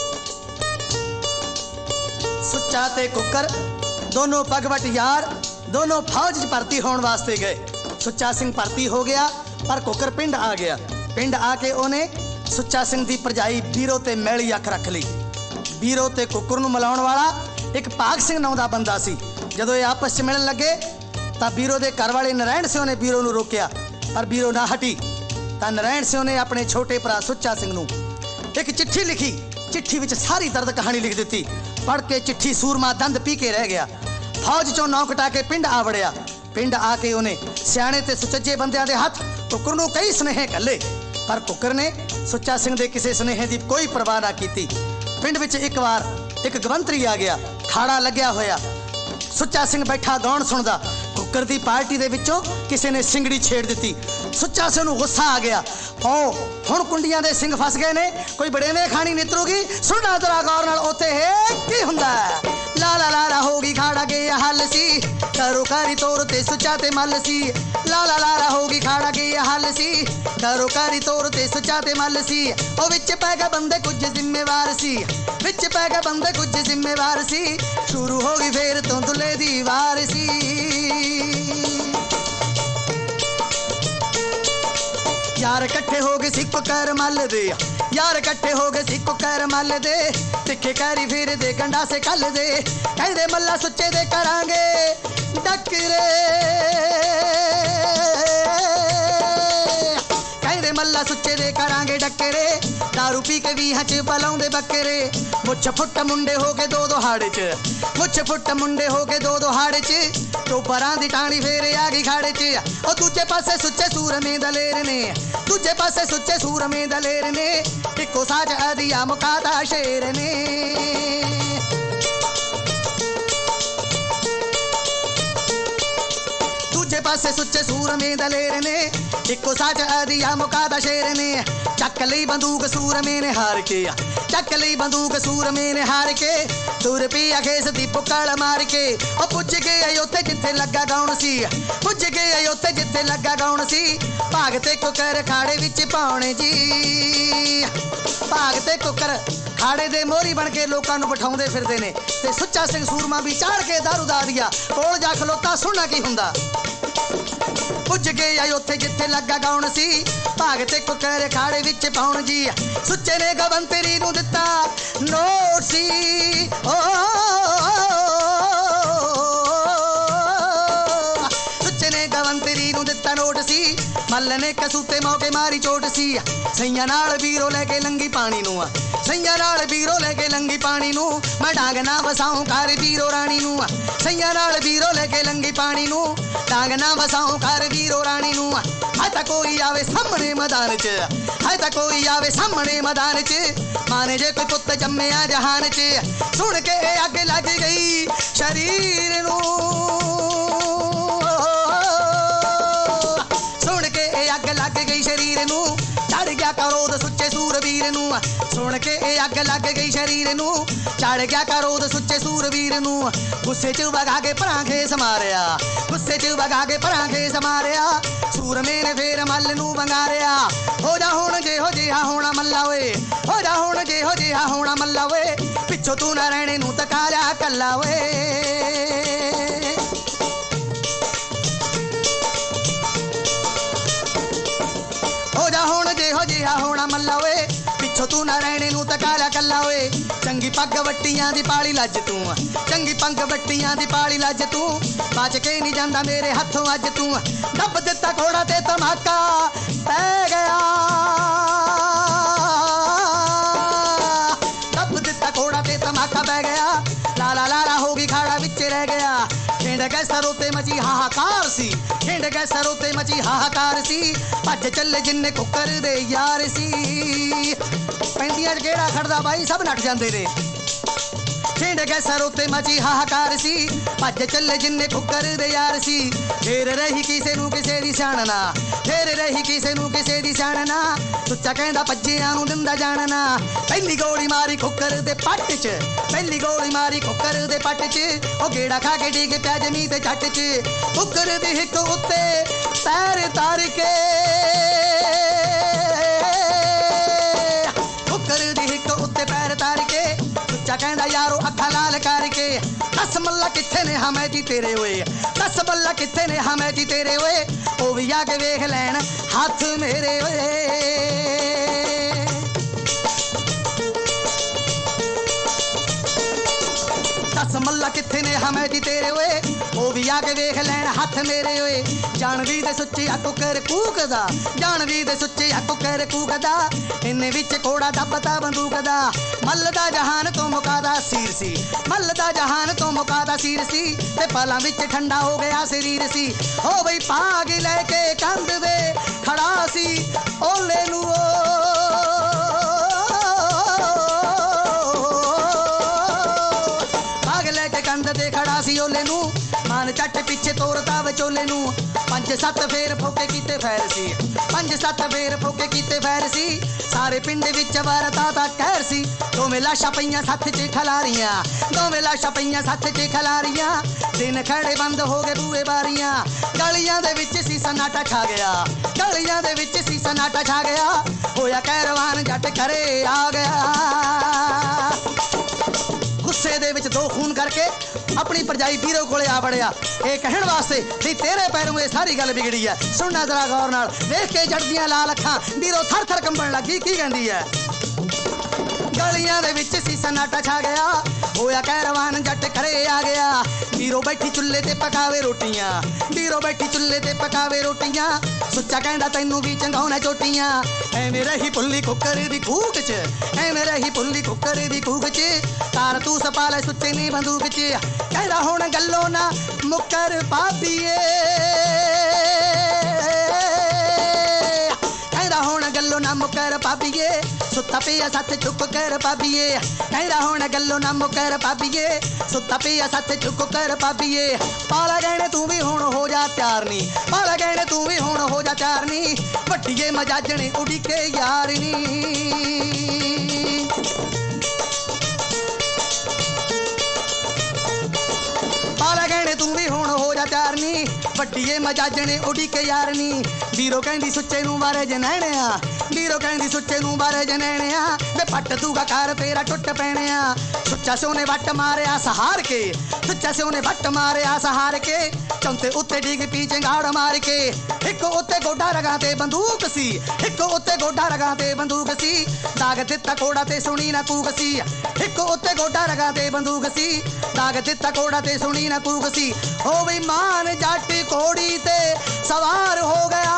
ਸੁੱਚਾ ਤੇ ਕੁੱਕਰ ਦੋਨੋਂ ਪਗਵਟ ਯਾਰ ਦੋਨੋਂ ਫੌਜ 'ਚ ਭਰਤੀ ਹੋਣ ਵਾਸਤੇ ਗਏ। ਸੁੱਚਾ ਸਿੰਘ ਭਰਤੀ ਹੋ ਗਿਆ ਪਰ ਕੁੱਕਰ ਪਿੰਡ ਆ ਗਿਆ। ਪਿੰਡ ਆ ਕੇ ਉਹਨੇ ਸੁੱਚਾ ਸਿੰਘ ਦੀ ਭਰਜਾਈ ਬੀਰੋ ਤੇ ਮੈਲੀ ਅੱਖ ਰੱਖ ਲਈ। ਬੀਰੋ ਤੇ ਕੁੱਕਰ ਨੂੰ ਮਿਲਾਉਣ ਵਾਲਾ ਇੱਕ ਭਾਗ ਸਿੰਘ ਨਾਂ ਦਾ ਬੰਦਾ ਸੀ। ਜਦੋਂ ਇਹ ਆਪਸ 'ਚ ਮਿਲਣ ਲੱਗੇ ਤਾਂ ਬੀਰੋ ਦੇ ਘਰ ਵਾਲੇ ਨਰਾਇਣ ਸਿੰਘ ਨੇ ਬੀਰੋ ਨੂੰ ਰੋਕਿਆ ਪਰ ਬੀਰੋ ਨਾ ਹਟੀ। ਤਾਂ ਨਰਾਇਣ ਸਿੰਘ ਨੇ ਆਪਣੇ ਛੋਟੇ ਭਰਾ ਸੁੱਚਾ ਸਿੰਘ ਨੂੰ ਇੱਕ ਚਿੱਠੀ ਲਿਖੀ। ਚਿੱਠੀ ਵਿੱਚ ਸਾਰੀ ਦਰਦ ਕਹਾਣੀ ਲਿਖ ਦਿੱਤੀ। ਪੜ੍ਹ ਕੇ ਚਿੱਠੀ ਸੂਰਮਾ ਦੰਦ ਪੀ ਕੇ ਰਹਿ ਗਿਆ। ਫੌਜ 'ਚੋਂ ਨੌ ਕਟਾ ਕੇ ਪਿੰਡ ਆ ਵੜਿਆ। ਪਿੰਡ ਆ ਕੇ ਉਹਨੇ ਸਿਆਣੇ ਤੇ ਸੁਚੱਜੇ ਬੰਦਿਆਂ ਦੇ ਹੱਥ ਕੁੱਕਰ ਨੂੰ ਕਈ ਸੁਨੇਹੇ ਘੱਲੇ ਪਰ ਕੁੱਕਰ ਨੇ ਸੁੱਚਾ ਸਿੰਘ ਦੇ ਕਿਸੇ ਸੁਨੇਹੇ ਦੀ ਕੋਈ ਪਰਵਾਹ ਨਾ ਕੀਤੀ। ਪਿੰਡ ਵਿੱਚ ਇੱਕ ਵਾਰ ਇੱਕ ਗਵੰਤਰੀ ਆ ਗਿਆ। ਖਾੜਾ ਲੱਗਿਆ ਹੋਇਆ, ਸੁੱਚਾ ਸਿੰਘ ਬੈਠਾ ਗਾਉਣ ਸੁਣਦਾ। ਕੁੱਕਰ ਦੀ ਪਾਰਟੀ ਦੇ ਵਿੱਚੋਂ ਕਿਸੇ ਨੇ ਸਿੰਗੜੀ ਛੇੜ ਦਿੱਤੀ। ਸੁੱਚਾ ਸਿੰਘ ਨੂੰ ਗੁੱਸਾ ਆ ਗਿਆ। ਓ ਹੁਣ ਕੁੰਡੀਆਂ ਦੇ ਸਿੰਘ ਫਸ ਗਏ ਨੇ, ਕੋਈ ਬੜੇਵੇਂ ਖਾਣੀ ਨਿਤਰੂਗੀ। ਸੁਣਨਾ ਜ਼ਰਾ ਗੌਰ ਨਾਲ ਉੱਥੇ ਹੈ ਕੀ ਹੁੰਦਾ। ਲਾ ਲਾ ਲਾ ਲਾ ਹੋ ਗਈ ਖਾੜਾ ਗਿਆ ਹੱਲ ਸੀ, ਕਰੋ ਕਾਰੀ ਤੋਰ ਤੇ ਸੁੱਚਾ ਤੇ ਮੱਲ ਸੀ। ਲਾ ਲਾ ਲਾ ਲਾ ਹੋ ਗਈ ਖਾੜਾ ਗਿਆ ਹੱਲ ਸੀ, ਕਰੋ ਕਾਰੀ ਤੋਰ ਤੇ ਸੁੱਚਾ ਤੇ ਮੱਲ ਸੀ। ਉਹ ਵਿੱਚ ਪੈ ਗਏ ਬੰਦੇ ਕੁਝ ਜ਼ਿੰਮੇਵਾਰ ਸੀ, ਵਿੱਚ ਪੈ ਗਏ ਬੰਦੇ ਕੁਝ ਜ਼ਿੰਮੇਵਾਰ ਸੀ। ਸ਼ੁਰੂ ਹੋ ਗਈ ਫੇਰ ਤੋਂ ਦੁੱਲੇ ਦੀ ਵਾਰ ਸੀ। ਯਾਰ ਇਕੱਠੇ ਹੋ ਗਏ ਸੀ ਕੁੱਕਰ ਮੱਲ ਦੇ, ਯਾਰ ਇਕੱਠੇ ਹੋ ਗਏ ਸੀ ਕੁੱਕਰ ਮੱਲ ਦੇ। ਤਿੱਖੇ ਕੈਰੀ ਫਿਰ ਦੇ ਗੰਡਾ ਸੇ ਕੱਲ ਦੇ, ਕਹਿੰਦੇ ਮੱਲਾ ਸੁੱਚੇ ਦੇ ਕਰਾਂਗੇ ਡੱਕਰੇ। ਕਹਿੰਦੇ ਮੱਲਾ ਸੁੱਚੇ ਦੇ ਕਰਾਂਗੇ ਡੱਕਰੇ, ਦਾਰੂ ਪੀ ਕੇ ਵੀਹਾਂ 'ਚ ਬਲਾਉਂਦੇ ਬੱਕਰੇ। ਮੁੱਛ ਫੁੱਟ ਮੁੰਡੇ ਹੋ ਕੇ ਦੋ ਦੋ ਹਾੜੇ 'ਚ, ਮੁੱਛ ਫੁੱਟ ਮੁੰਡੇ ਹੋ ਕੇ ਦੋ ਦੋ ਹਾੜੇ 'ਚ। ਟੋਬਰਾਂ ਦੀ ਟਾਣੀ ਫੇਰ ਆ ਗਈ ਖਾੜੇ 'ਚ। ਉਹ ਦੂਜੇ ਪਾਸੇ ਸੁੱਚੇ ਸੂਰਮੇ ਦਲੇਰ ਨੇ, ਦੂਜੇ ਪਾਸੇ ਸੁੱਚੇ ਸੂਰਮੇ ਦਲੇਰ ਨੇ। ਇੱਕੋ ਸਾਜ ਅਦੀਆ ਮੁਕਾਦਾ ਸ਼ੇਰ ਨੇ। ਦੂਜੇ ਪਾਸੇ ਸੁੱਚੇ ਸੂਰਮੇ ਦਲੇਰ ਨੇ, ਇੱਕੋ ਸਾਜ ਅਦੀਆ ਮੁਕਾਦਾ ਸ਼ੇਰ ਨੇ। ਚੱਕ ਲਈ ਬੰਦੂਕ ਸੂਰਮੇ ਨੇ ਹਾਰ ਕੇ, ਚੱਕ ਲਈ ਬੰਦੂਕ ਸੂਰਮੇ ਨੇ ਹਾਰ ਕੇ। ਤੁਰ ਪਿਆ ਖੇਸ ਦੀ ਪੁੱਕਲ ਮਾਰ ਕੇ। ਉਹ ਪੁੱਜ ਗਏ ਉੱਥੇ ਜਿੱਥੇ ਲੱਗਾ ਗਾਉਣ ਸੀ, ਪੁੱਜ ਗਏ ਉੱਥੇ ਜਿੱਥੇ ਲੱਗਾ ਗਾਉਣ ਸੀ। ਭਾਗ ਤੇ ਕੁੱਕਰ ਖਾੜੇ ਵਿੱਚ ਪਾਉਣੇ ਜੀ, ਭਾਗ ਤੇ ਕੁੱਕਰ ਖਾੜੇ ਦੇ ਮੋਹਰੀ ਬਣ ਕੇ ਲੋਕਾਂ ਨੂੰ ਬਿਠਾਉਂਦੇ ਫਿਰਦੇ ਨੇ। ਤੇ ਸੁੱਚਾ ਸਿੰਘ ਸੂਰਮਾ ਵੀ ਚਾੜ ਕੇ ਦਾਰੂ ਦਾ ਦਿਆ ਕੋਲ ਜਾ ਖਲੋਤਾ। ਸੁਣਨਾ ਕੀ ਹੁੰਦਾ। ਪੁੱਜ ਗਏ ਆਈ ਉੱਥੇ ਜਿੱਥੇ ਲੱਗਾ ਗਾਉਣ ਸੀ, ਭਾਗ ਤੇ ਕੁੱਕਰ ਖਾੜੇ ਵਿੱਚ ਪਾਉਣ ਜੀ। ਸੁੱਚੇ ਨੇ ਗਵੰਤਰੀ ਨੂੰ ਦਿੱਤਾ ਨੋਟ ਸੀ, ਓ ਸੁੱਚੇ ਨੇ ਗਵੰਤਰੀ ਨੂੰ ਦਿੱਤਾ ਨੋਟ ਸੀ। ਮੱਲ ਨੇ ਕਸੂਤੇ ਮੌਕੇ ਮਾਰੀ ਚੋਟ ਸੀ। ਸਈਆਂ ਨਾਲ ਵੀਰੋ ਲੈ ਕੇ ਲੰਗੀ ਪਾਣੀ ਨੂੰ, ਸਈਆਂ ਨਾਲ ਵੀਰੋ ਲੈ ਕੇ ਲੰਗੀ ਪਾਣੀ ਨੂੰ। ਮੈਂ ਡਾਂਗ ਨਾ ਵਸਾਉਂ ਕਰ ਵੀਰੋ ਰਾਣੀ ਨੂੰ, ਸਈਆਂ ਨਾਲ ਵੀਰੋ ਲੈ ਕੇ ਲੰਗੀ ਪਾਣੀ ਨੂੰ। ਡਾਂਗ ਨਾ ਵਸਾਉਂ ਕਰ ਵੀਰੋ ਰਾਣੀ ਨੂੰ। ਹਾਏ ਤਾਂ ਕੋਈ ਆਵੇ ਸਾਹਮਣੇ ਮੈਦਾਨ 'ਚ, ਹਾਏ ਤਾਂ ਕੋਈ ਆਵੇ ਸਾਹਮਣੇ ਮੈਦਾਨ 'ਚ। ਮਾਨੇ ਜੇ ਕੋਈ ਪੁੱਤ ਜੰਮਿਆ ਜਹਾਨ 'ਚ। ਸੁਣ ਕੇ ਅੱਗ ਲੱਗ ਗਈ ਸ਼ਰੀਰ ਨੂੰ, ਸੁਣ ਕੇ ਅੱਗ ਲੱਗ ਗਈ ਸ਼ਰੀਰ ਨੂੰ। ਚੜ ਗਿਆ ਕਰੋਧ ਸੁੱਚੇ ਸੂਰਬੀਰ ਨੂੰ, ਸੁਣ ਕੇ ਇਹ ਅੱਗ ਲੱਗ ਗਈ ਸ਼ਰੀਰ ਨੂੰ। ਚੜ ਗਿਆ ਕਰੋਧ ਸੁੱਚੇ ਸੂਰਬੀਰ ਨੂੰ। ਗੁੱਸੇ 'ਚ ਵਗਾ ਕੇ ਭਰਾਂ ਖੇਸ ਮਾਰਿਆ, ਗੁੱਸੇ 'ਚ ਵਗਾ ਕੇ ਭਰਾਂ ਖੇਸ ਮਾਰਿਆ। ਸੂਰਮੇ ਨੇ ਫੇਰ ਮੱਲ ਨੂੰ ਵੰਗਾਰਿਆ। ਹੋ ਜਾ ਹੁਣ ਜਿਹੋ ਜਿਹਾ ਹੋਣਾ ਮੱਲਾ ਓਏ, ਹੋ ਜਾ ਹੁਣ ਜਿਹੋ ਜਿਹਾ ਹੋਣਾ ਮੱਲਾ ਓਏ। ਪਿੱਛੋਂ ਤੂੰ ਨਾ ਰਹਿਣੇ ਨੂੰ ਤਕਾ ਲਿਆ ਕੱਲਾ ਓਏ। ਹੋ ਜਾ ਹੁਣ ਜਿਹੋ ਜਿਹਾ ਹੋਣਾ ਮੱਲਾ ਓਏ। ਪਿੱਛੋਂ ਤੂੰ ਨਾ ਰਹਿਣੇ ਨੂੰ ਤਕਾ ਲਿਆ ਕੱਲਾ ਓਏ। ਚੰਗੀ ਪੱਗ ਵੱਟੀਆਂ ਦੀ ਪਾਲੀ ਲੱਜ ਤੂੰ, ਚੰਗੀ ਪੱਗ ਵੱਟੀਆਂ ਦੀ ਪਾਲੀ ਲੱਜ ਤੂੰ। ਬਚ ਕੇ ਨਹੀਂ ਜਾਂਦਾ ਮੇਰੇ ਹੱਥੋਂ ਅੱਜ ਤੂੰ। ਦੱਬ ਦਿੱਤਾ ਘੋੜਾ ਤੇ ਧਮਾਕਾ ਪੈ ਗਿਆ, ਦੱਬ ਦਿੱਤਾ ਘੋੜਾ ਤੇ ਧਮਾਕਾ ਪੈ ਗਿਆ। ਲਾਲਾ ਲਾਲਾ ਹੋ ਗਈ ਖਾੜਾ ਵਿੱਚ ਰਹਿ ਗਿਆ। ਖਿੰਡ ਗਏ ਸਰੋਂ ਤੇ ਮਚੀ ਹਾਹਾਕਾਰ ਸੀ, ਖਿੰਡ ਗਏ ਸਰੋਂ ਤੇ ਮਚੀ ਹਾਹਾਕਾਰ ਸੀ। ਭੱਜ ਚੱਲੇ ਜਿੰਨੇ ਕੁੱਕਰ ਦੇ ਯਾਰ ਸੀ। ਪੈਂਦੀਆਂ 'ਚ ਕਿਹੜਾ ਖੜਦਾ ਬਾਈ, ਸਭ ਨੱਠ ਜਾਂਦੇ ਨੇ। ਛਿੰਡ ਗਏ ਸਰ ਉੱਤੇ ਮਚੀ ਹਾਹਾਕਾਰ ਸੀ ਭੱਜ ਚੱਲੇ ਜਿੰਨੇ ਕੁੱਕਰ ਦੇ ਯਾਰ ਸੀ ਫੇਰ ਰਹੀ ਕਿਸੇ ਨੂੰ ਕਿਸੇ ਦੀ ਸਿਆਣਨਾ ਫੇਰ ਰਹੀ ਕਿਸੇ ਨੂੰ ਕਿਸੇ ਦੀ ਸਿਆਣਨਾ ਸੁੱਚਾ ਕਹਿੰਦਾ ਭੱਜਿਆਂ ਨੂੰ ਦਿੰਦਾ ਜਾਣਨਾ ਪਹਿਲੀ ਗੋਲੀ ਮਾਰੀ ਕੁੱਕਰ ਦੇ ਪੱਟ 'ਚ ਪਹਿਲੀ ਗੋਲੀ ਮਾਰੀ ਕੁੱਕਰ ਦੇ ਪੱਟ 'ਚ ਉਹ ਗੇੜਾ ਖਾ ਕੇ ਡਿੱਗ ਪਿਆ ਜ਼ਮੀਨ ਤੇ ਝੱਟ 'ਚ ਕੁੱਕਰ ਦੀ ਹਿੱਕ ਉੱਤੇ ਪੈਰ ਤਾਰ ਕੇ ਕੁੱਕਰ ਦੀ ਹਿੱਕ ਉੱਤੇ ਪੈਰ ਤਾਰ ਕੇ ਸੁੱਚਾ ਕਹਿੰਦਾ ਯਾਰੋ ਅੱਖਾਂ ਲਾਲ ਕਰਕੇ ਦਸ ਮੱਲਾ ਕਿੱਥੇ ਨੇ ਹਮੇ ਜੀ ਤੇਰੇ ਓਏ ਦਸ ਮੱਲਾ ਕਿੱਥੇ ਨੇ ਹਮੇ ਜੀ ਤੇਰੇ ਓਏ ਉਹ ਵੀ ਆ ਕੇ ਵੇਖ ਲੈਣ ਹੱਥ ਮੇਰੇ ਓਏ ਦਸ ਮੱਲਾ ਕਿੱਥੇ ਨੇ ਹਮੇ ਜੀ ਤੇਰੇ ਓਏ ਉਹ ਵੀ ਆ ਕੇ ਵੇਖ ਲੈਣ ਹੱਥ ਮੇਰੇ ਓਏ ਜਾਣਵੀ ਦੇ ਸੁੱਚੇ ਆ ਕੁੱਕਰ ਕੂਕਦਾ ਜਾਣਵੀ ਦੇ ਸੁੱਚੇ ਆ ਕੁੱਕਰ ਕੂਕਦਾ ਇੰਨੇ ਵਿੱਚ ਕੋੜਾ ਦੱਬਦਾ ਬੰਦੂਕ ਦਾ ਮੱਲ ਦਾ ਜਹਾਨ ਤੋਂ ਮੁਕਾਦਾ ਸੀਰ ਸੀ ਮੱਲ ਦਾ ਜਹਾਨ ਤੋਂ ਮੁਕਾਦਾ ਸੀਰ ਸੀ ਤੇ ਪਲਾਂ ਵਿੱਚ ਠੰਡਾ ਹੋ ਗਿਆ ਸਰੀਰ ਸੀ ਹੋ ਬਈ ਭਾਗ ਲੈ ਕੇ ਕੰਧ ਦੇ ਖੜਾ ਸੀ ਓਲੇ ਨੂੰ ਕੰਧ ਤੇ ਖੜਾ ਸੀ ਓਲੇ ਨੂੰ ਮਾਨ ਚੱਟ ਪਿੱਛੇ ਤੋਰਦਾ ਵਿਚੋਲੇ ਨੂੰ ਪੰਜ ਸੱਤ ਫੇਰ ਫੋਕੇ ਕੀਤੇ ਫੈਰ ਸੀ ਪੰਜ ਸੱਤ ਫੇਰ ਫੋਕੇ ਕੀਤੇ ਫੈਰ ਸੀ ਸਾਰੇ ਪਿੰਡ ਵਿੱਚ ਵਾਰਤਾ ਦਾ ਕਹਿਰ ਸੀ ਦੋਵੇਂ ਲਾਸ਼ਾਂ ਪਈਆਂ ਸੱਥ 'ਚ ਖਲਾਰੀਆਂ ਦੋਵੇਂ ਲਾਸ਼ਾਂ ਪਈਆਂ ਸੱਥ 'ਚ ਖਲਾਰੀਆਂ ਦਿਨ ਖੜੇ ਬੰਦ ਹੋ ਗਏ ਬੂਹੇ ਬਾਰੀਆਂ ਗਲੀਆਂ ਦੇ ਵਿੱਚ ਸੀ ਸਨਾਟਾ ਛਾ ਗਿਆ ਗਲੀਆਂ ਦੇ ਵਿੱਚ ਸੀ ਸਨਾਟਾ ਛਾ ਗਿਆ ਹੋਇਆ ਕੈਰਵਾਨ ਜੱਟ ਘਰੇ ਆ ਗਿਆ ਗੁੱਸੇ ਦੇ ਵਿੱਚ ਦੋ ਖੂਨ ਕਰਕੇ ਆਪਣੀ ਪਰਜਾਈ ਵੀਰੋ ਕੋਲੇ ਆ ਵੜਿਆ ਇਹ ਕਹਿਣ ਵਾਸਤੇ ਵੀ ਤੇਰੇ ਪੈਰੋਂ ਇਹ ਸਾਰੀ ਗੱਲ ਵਿਗੜੀ ਐ ਸੁਣਨਾ ਜ਼ਰਾ ਗੌਰ ਨਾਲ ਵੇਖ ਕੇ ਜੜਦੀਆਂ ਲਾਲ ਅੱਖਾਂ ਵੀਰੋ ਥਰ ਥਰ ਕੰਬਣ ਲੱਗੀ ਕੀ ਕਹਿੰਦੀ ਐ ਗਲੀਆਂ ਦੇ ਵਿੱਚ ਸੀ ਸਨਾਟਾ ਛਾ ਗਿਆ ਹੋਇਆ ਕੈਰਵਾਨ ਜੱਟ ਘਰੇ ਆ ਗਿਆ ਵੀਰੋ ਬੈਠੀ ਚੁੱਲ੍ਹੇ ਤੇ ਪਕਾਵੇ ਰੋਟੀਆਂ ਵੀਰੋ ਬੈਠੀ ਚੁੱਲ੍ਹੇ ਤੇ ਪਕਾਵੇ ਰੋਟੀਆਂ ਸੁੱਚਾ ਕਹਿੰਦਾ ਤੈਨੂੰ ਵੀ ਚੰਗਾਉਣਾ ਚੋਟੀਆਂ ਐਵੇਂ ਰਹੀ ਪੁੱਲੀ ਕੁੱਕਰ ਦੀ ਕੂਕ 'ਚ ਐਵੇਂ ਰਹੀ ਪੁੱਲੀ ਕੁੱਕਰ ਦੀ ਕੂਕ 'ਚ ਤਾਰ ਤੂੰ ਸਪਾ ਲੈ ਸੁੱਚੇ ਨੀ ਬੰਦੂਕ 'ਚ ਕਹਿੰਦਾ ਹੁਣ ਗੱਲੋਂ ਨਾ ਮੁੱਕਰ ਪਾਪੀਏ ਕਹਿੰਦਾ ਹੁਣ ਗੱਲੋਂ ਨਾ ਮੁੱਕਰ ਪਾਪੀਏ ਸੁੱਤਾ ਪਿਆ ਸੱਤ ਚੁੱਕ ਕਰ ਪਾਪੀਏ ਕਹਿੰਦਾ ਹੁਣ ਗੱਲੋਂ ਨਾ ਮੁੱਕਰ ਪਾਪੀਏ ਸੁੱਤਾ ਪਿਆ ਸੱਤ ਚੁੱਕ ਕਰ ਪਾਪੀਏ ਪਾਲਾ ਗਹਿਣੇ ਤੂੰ ਵੀ ਹੁਣ ਹੋ ਜਾ ਤਿਆਰ ਨੀ ਪਾਲਾ ਗਹਿਣੇ ਤੂੰ ਵੀ ਹੁਣ ਹੋ ਜਾ ਤਿਆਰ ਨੀ ਵੱਡੀਏ ਮਜਾਜਣੇ ਉਡੀਕੇ ਯਾਰ ਨੀ ਪਾਲਾ ਗਹਿਣੇ ਤੂੰ ਵੀ ਹੁਣ ਹੋ ਜਾ ਤਿਆਰ ਨੀ ਵੱਡੀਏ ਮਜਾਜਣੇ ਉਡੀਕੇ ਯਾਰ ਨੀ ਵੀਰੋ ਕਹਿੰਦੀ ਸੁੱਚੇ ਨੂੰ ਬਾਰੇ ਜਨੈਣਿਆ ਵੀਰੋ ਕਹਿੰਦੀ ਸੁੱਚੇ ਨੂੰ ਬਾਰੇ ਜਨੈਣਿਆ ਵੇ ਪੱਟ ਦੂਗਾ ਘਰ ਤੇਰਾ ਟੁੱਟ ਪੈਣਿਆ ਸੁੱਚਾ ਸਿਉ ਨੇ ਵੱਟ ਮਾਰਿਆ ਸਹਾਰ ਕੇ ਸੁੱਚਾ ਸਿਉ ਨੇ ਵੱਟ ਮਾਰਿਆ ਸਹਾਰ ਕੇ ਚੌਂਤੇ ਉੱਤੇ ਡਿੱਗ ਪੀ ਚੰਗਾੜ ਮਾਰ ਕੇ ਇੱਕ ਉੱਤੇ ਗੋਡਾ ਰਗਾਂ ਤੇ ਬੰਦੂਕ ਸੀ ਇੱਕ ਉੱਤੇ ਗੋਡਾ ਰਗਾਂ ਤੇ ਬੰਦੂਕ ਸੀ ਦਾਗ ਦਿੱਤਾ ਕੋੜਾ ਤੇ ਸੁਣੀ ਨਾ ਕੂਕ ਸੀ ਇੱਕ ਉੱਤੇ ਗੋਡਾ ਰਗਾਂ ਤੇ ਬੰਦੂਕ ਸੀ ਦਾਗ ਦਿੱਤਾ ਕੋੜਾ ਤੇ ਸੁਣੀ ਨਾ ਕੂਕ ਸੀ ਹੋ ਬਈ ਮਾਨ ਜੱਟ ਕੋੜੀ ਤੇ ਸਵਾਰ ਹੋ ਗਿਆ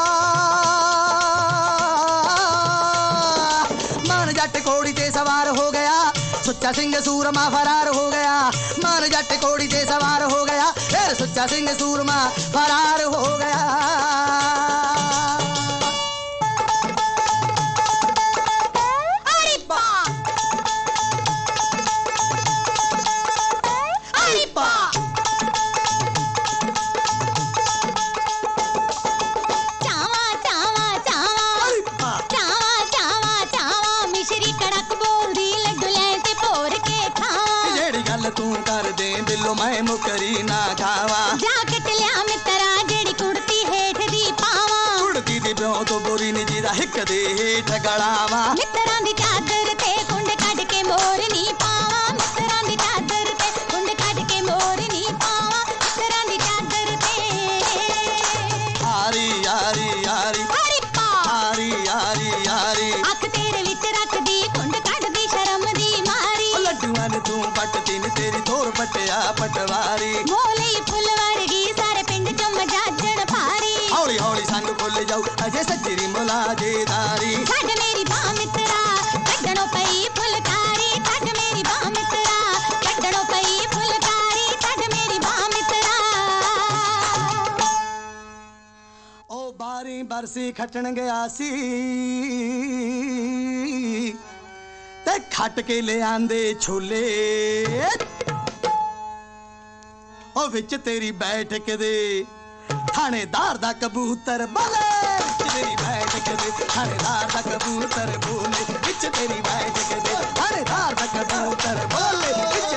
ਮਾਨ ਜੱਟ ਕੋੜੀ ਤੇ ਸਵਾਰ ਹੋ ਗਿਆ ਸੁੱਚਾ ਸਿੰਘ ਸੂਰਮਾ ਫਰਾਰ ਹੋ ਗਿਆ ਮਾਨ ਜੱਟ ਕੋੜੀ ਤੇ ਸਵਾਰ ਹੋ ਗਿਆ ਫਿਰ ਸੁੱਚਾ ਸਿੰਘ ਸੂਰਮਾ ਫਰਾਰ ਹੋ ਗਿਆ ਤੂੰ ਕਰ ਦੇ ਦਿਲੋਂ ਮੈਂ ਮੁਕਰੀ ਨਾ ਖਾਵਾਂ ਜਾ ਕੱਟ ਲਿਆ ਮਿੱਤਰਾ ਜਿਹੜੀ ਕੁੜਤੀ ਹੇਠ ਦੀ ਪਾਵਾਂ ਕੁੜਤੀ ਦੀ ਬਿਉ ਤੋਂ ਬੋਰੀ ਨੀ ਜਿਹਦਾ ਹਿੱਕ ਦੇ ਹੇਠ ਗਲਾਵਾਂ ਮਿੱਤਰਾਂ ਦੀ ਚਾਦਰ ਤੇ ਕੁੰਡ ਕੱਢ ਕੇ ਮੋਰ ਨੀ ਪਾਵਾਂ ਮਿੱਤਰਾਂ ਦੀ ਚਾਦਰ ਤੇ ਕੁੰਡ ਕੱਢ ਕੇ ਮੋਰ ਨੀ ਪਾਵਾਂ ਮਿੱਤਰਾਂ ਦੀ ਚਾਦਰ ਤੇ ਆਰੀ ਆਰੀ ਆਰੀ ਹਰੀ ਪਾ ਆਰੀ ਆਰੀ ਆਰੀ ਅੱਖ ਤੇਰੇ ਵਿੱਚ ਰੱਖਦੀ ਕੁੰਡ ਕੱਢਦੀ ਸ਼ਰਮ ਦੀ ਮਾਰੀ ਲੱਡੂਆਂ ਨੇ ਤੂੰ ਪੱਟਦੀ ਨੀ ਤੇਰੀ ਥੋਰ ਪਟਿਆ ਪਟਵਾਰੀ ਮੋਲੀ ਫੁੱਲ ਵਰਗੀ ਸਾਰੇ ਪਿੰਡ ਚ ਮਜਾਜਣ ਭਾਰੀ ਹੌਲੀ ਹੌਲੀ ਸੰਗ ਖੁੱਲ ਜਾਊ ਅਜੇ ਸੱਜਰੀ ਮੁਲਾਜੇਦਾਰੀ ਛੱਡ ਮੇਰੀ ਬਾਹ ਮਿੱਤਰਾ ਕੱਢਣੋਂ ਪਈ ਫੁਲਕਾਰੀ ਛੱਡ ਮੇਰੀ ਬਾਹ ਮਿੱਤਰਾ ਕੱਢਣੋਂ ਪਈ ਫੁਲਕਾਰੀ ਛੱਡ ਮੇਰੀ ਬਾਹ ਮਿੱਤਰਾ ਉਹ ਬਾਰੀ ਬਰਸੀ ਖੱਟਣ ਗਿਆ ਸੀ ਤੇ ਖੱਟ ਕੇ ਲਿਆਂਦੇ ਛੋਲੇ ਉਹ ਵਿੱਚ ਤੇਰੀ ਬੈਠਕ ਦੇ ਥਾਣੇਦਾਰ ਦਾ ਕਬੂਤਰ ਬੋਲੇ ਵਿੱਚ ਤੇਰੀ ਬੈਠਕ ਦੇ ਥਾਣੇਦਾਰ ਦਾ ਕਬੂਤਰ ਬੋਲੇ ਵਿੱਚ ਤੇਰੀ ਬੈਠਕ ਦੇ ਥਾਣੇਦਾਰ ਦਾ ਕਬੂਤਰ ਬੋਲੇ